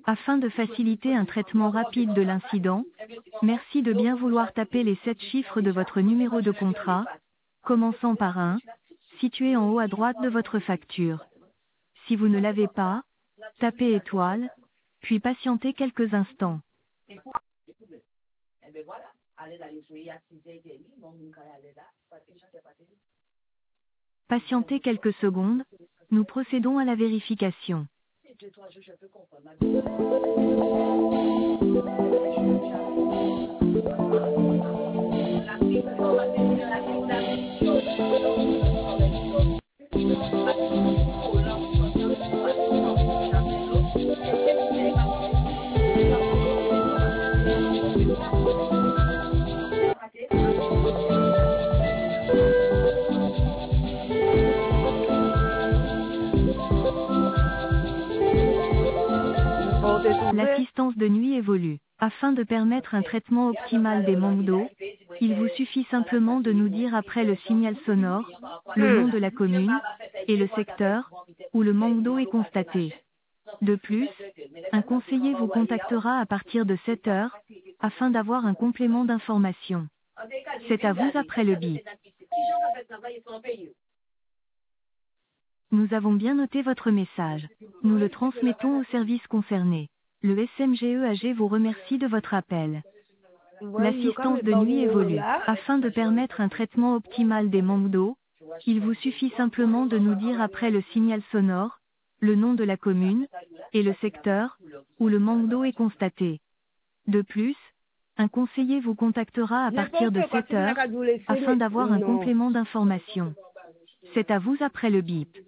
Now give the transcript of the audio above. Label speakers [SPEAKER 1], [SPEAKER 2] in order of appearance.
[SPEAKER 1] Afin de faciliter un traitement rapide de l'incident, merci de bien vouloir taper les 7 chiffres de votre numéro de contrat, commençant par 1, situé en haut à droite de votre facture. Si vous ne l'avez pas, tapez étoile, puis patientez quelques instants. Patientez quelques secondes, nous procédons à la vérification. L'assistance de nuit évolue. Afin de permettre un traitement optimal des manques d'eau, il vous suffit simplement de nous dire après le signal sonore, le nom de la commune, et le secteur, où le manque d'eau est constaté. De plus, un conseiller vous contactera à partir de 7 heures, afin d'avoir un complément d'information. C'est à vous après le bip. Nous avons bien noté votre message. Nous le transmettons au service concerné. Le SMGEAG vous remercie de votre appel. L'assistance de nuit évolue. Afin de permettre un traitement optimal des manques d'eau, il vous suffit simplement de nous dire après le signal sonore, le nom de la commune, et le secteur, où le manque d'eau est constaté. De plus, un conseiller vous contactera à partir de 7 heures, afin d'avoir un complément d'information. C'est à vous après le bip.